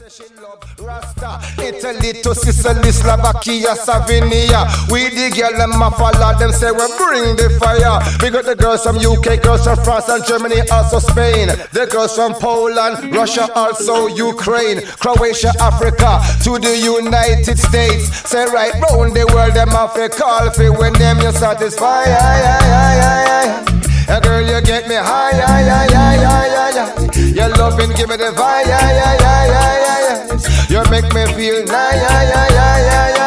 she love Rasta, Italy to Sicily, Slovakia, Sardinia. We the girl them a follow them say we bring the fire. We got the girls from UK, girls from France and Germany, also Spain. The girls from Poland, Russia, also Ukraine, Croatia, Africa to the United States. Say right round the world them have a call for when them you satisfy. Girl, you get me high, your loving give me the vibe, you make me feel nice,